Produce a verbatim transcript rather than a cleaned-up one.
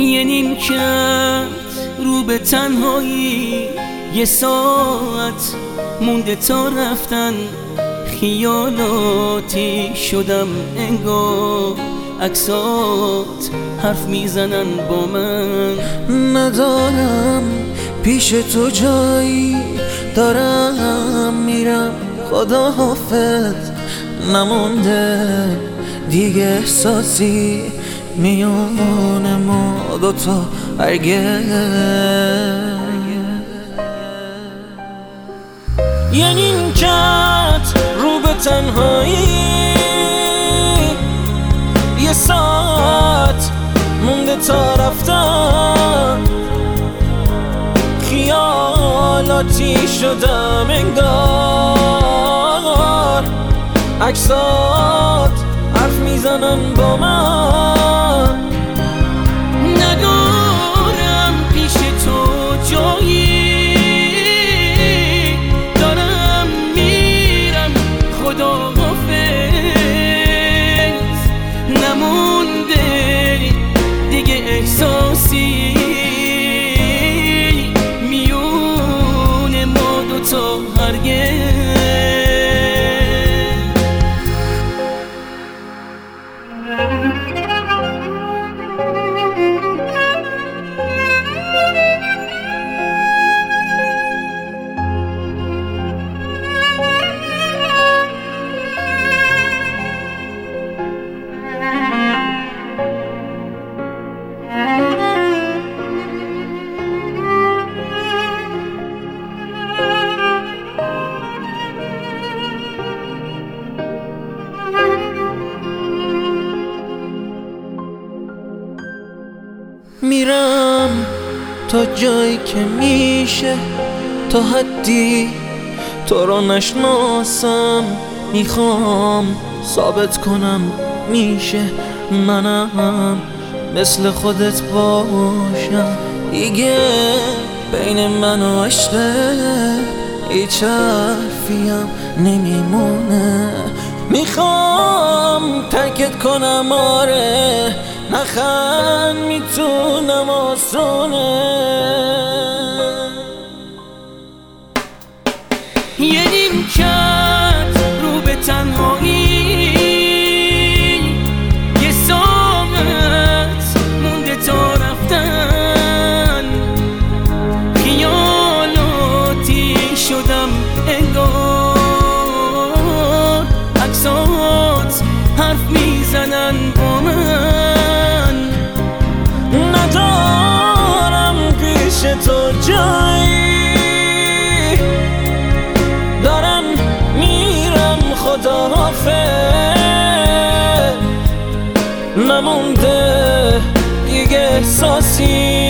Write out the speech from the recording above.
یه نیم کرد رو به تنهایی، یه ساعت مونده تا رفتن، خیالاتی شدم انگار، عکسات حرف میزنن با من. ندارم پیش تو جایی، دارم میرم، خدا حافظ. نمونده دیگه احساسی میون ما دوتا هرگز. یه نیمکت رو به تنهایی، یه ساعت مونده تا رفتن، خیالاتی شدم انگار، عکسات حرف میزنن با من. ندارم پیش تو جایی، دارم میرم، خدا حافظ. نمونده دیگه احساسی میون ما دوتا هرگز. میرم تا جایی که میشه، تا حدی تو رو نشناسم. میخوام ثابت کنم میشه منم مثل خودت باشم. دیگه بین من و عشقت هیچ حرفیم نمیمونه. میخوام ترکت کنم، آره نخند میتونم آسونه. یه نیمکت رو به تنهایی، یه ساعت مونده تا رفتن، خیالاتی شدم انگار، عکسات حرف میزنن با من. ندارم پیش تو جایی، دارم میرم، خدا حافظ. نمونده دیگه احساسی